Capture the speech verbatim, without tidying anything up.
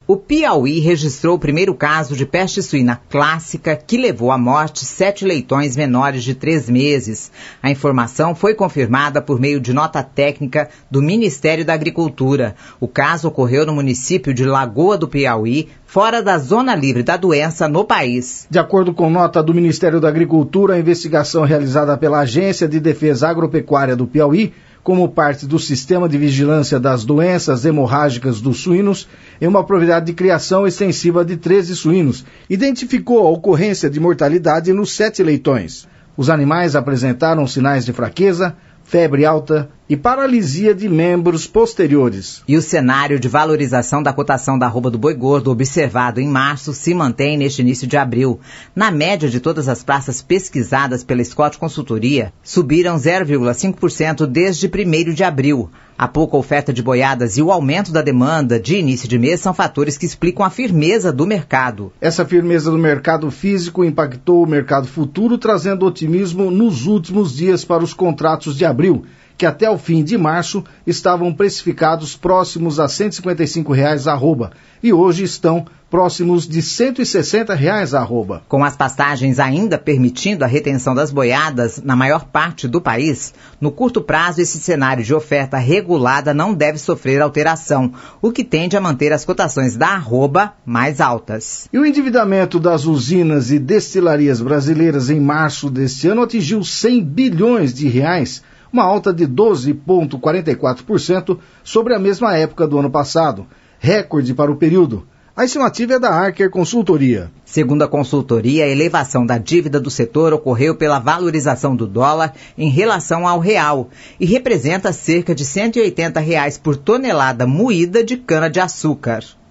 O Piauí registrou o primeiro caso de peste suína clássica que levou à morte sete leitões menores de três meses. A informação foi confirmada por meio de nota técnica do Ministério da Agricultura. O caso ocorreu no município de Lagoa do Piauí, fora da zona livre da doença no país. De acordo com nota do Ministério da Agricultura, a investigação realizada pela Agência de Defesa Agropecuária do Piauí, como parte do Sistema de Vigilância das Doenças Hemorrágicas dos Suínos, em uma propriedade de criação extensiva de treze suínos, identificou a ocorrência de mortalidade nos sete leitões. Os animais apresentaram sinais de fraqueza, febre alta e paralisia de membros posteriores. E o cenário de valorização da cotação da arroba do boi gordo observado em março se mantém neste início de abril. Na média de todas as praças pesquisadas pela Scott Consultoria, subiram zero vírgula cinco por cento desde primeiro de abril. A pouca oferta de boiadas e o aumento da demanda de início de mês são fatores que explicam a firmeza do mercado. Essa firmeza do mercado físico impactou o mercado futuro, trazendo otimismo nos últimos dias para os contratos de abril, que até o fim de março estavam precificados próximos a cento e cinquenta e cinco reais a arroba e hoje estão próximos de cento e sessenta reais a arroba. Com as pastagens ainda permitindo a retenção das boiadas na maior parte do país, no curto prazo esse cenário de oferta regulada não deve sofrer alteração, o que tende a manter as cotações da arroba mais altas. E o endividamento das usinas e destilarias brasileiras em março deste ano atingiu cem bilhões de reais, uma alta de doze vírgula quarenta e quatro por cento sobre a mesma época do ano passado, recorde para o período. A estimativa é da Archer Consultoria. Segundo a consultoria, a elevação da dívida do setor ocorreu pela valorização do dólar em relação ao real e representa cerca de cento e oitenta reais por tonelada moída de cana-de-açúcar.